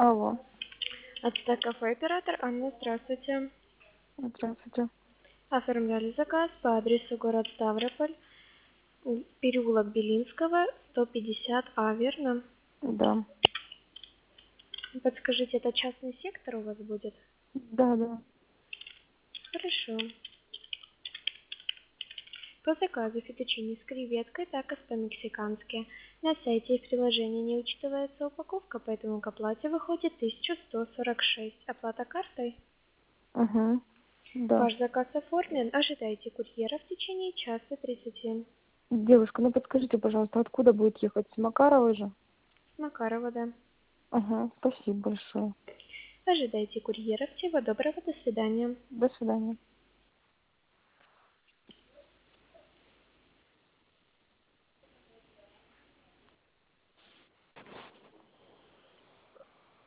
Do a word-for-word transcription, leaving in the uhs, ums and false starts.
Алло, Ацтек кафе, оператор Анна, здравствуйте. здравствуйте. Оформляли заказ по адресу город Ставрополь, м, переулок Белинского, сто пятьдесят А, верно? Да, Подскажите, это частный сектор у вас будет? да, да. Хорошо. По заказу фетучини с креветкой, такос по-мексикански. На сайте и в приложении не учитывается упаковка, поэтому к оплате выходит тысяча сто сорок шесть. Оплата картой? Угу, да. Ваш заказ оформлен. Ожидайте курьера в течение часа тридцати. Девушка, ну подскажите, пожалуйста, откуда будет ехать? С Макарова же? С Макарова, да. Ага, спасибо большое. Ожидайте курьера. Всего доброго, до свидания. До свидания.